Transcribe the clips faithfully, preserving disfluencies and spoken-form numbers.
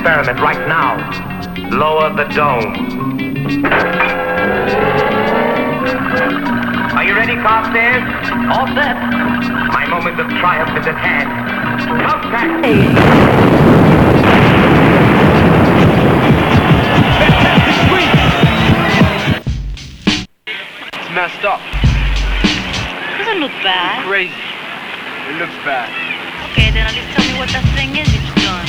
experiment right now. Lower the dome. Are you ready, Carstairs? All set. My moment of triumph is at hand. Contact! Hey. It's messed up. Doesn't look bad. It's crazy. It looks bad. Okay, then at least tell me what that thing is you've done.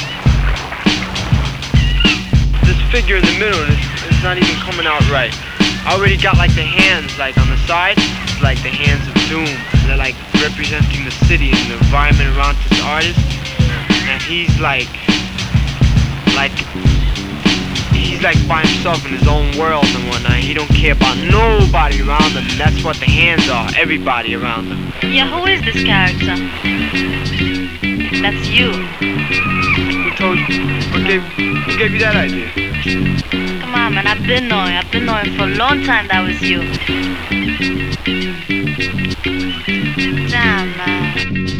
This figure in the middle is, is not even coming out right. I already got like the hands like on the side. It's like the hands of doom. They're like representing the city and the environment around this artist. And he's like, like, he's like by himself in his own world and whatnot. He don't care about nobody around him. And that's what the hands are, everybody around him. Yeah, who is this character? That's you. Who told you? Who gave, who gave you that idea? Come on, man, I've been knowing. I've been knowing for a long time that was you. Damn, man.